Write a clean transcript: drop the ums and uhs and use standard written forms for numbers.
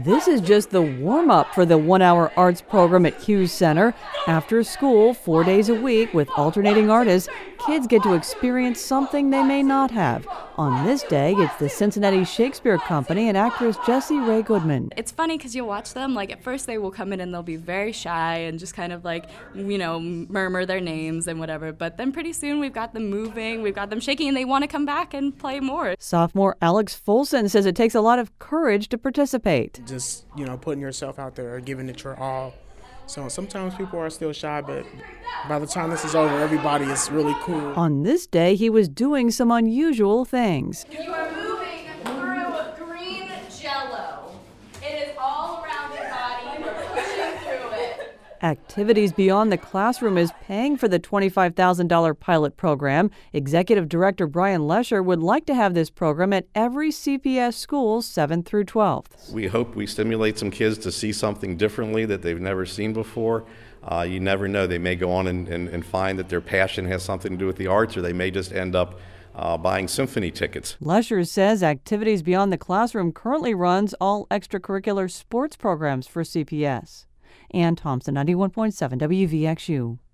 This is just the warm-up for the one-hour arts program at Hughes Center. After school, 4 days a week with alternating artists, kids get to experience something they may not have. On this day, it's the Cincinnati Shakespeare Company and actress Jessie Rae Goodman. It's funny because you'll watch them, at first they will come in and they'll be very shy and just kind of murmur their names and whatever. But then pretty soon we've got them moving, we've got them shaking, and they want to come back and play more. Sophomore Alex Folson says it takes a lot of courage to participate. Just, putting yourself out there, giving it your all. So sometimes people are still shy, but by the time this is over, everybody is really cool. On this day, he was doing some unusual things. You are moving through green jello. It is all around your body. You're pushing through it. Activities Beyond the Classroom is paying for the $25,000 pilot program. Executive Director Brian Lesher would like to have this program at every CPS school 7th through 12th. We hope we stimulate some kids to see something differently that they've never seen before. You never know. They may go on and find that their passion has something to do with the arts, or they may just end up buying symphony tickets. Lesher says Activities Beyond the Classroom currently runs all extracurricular sports programs for CPS. Ann Thompson, 91.7 WVXU.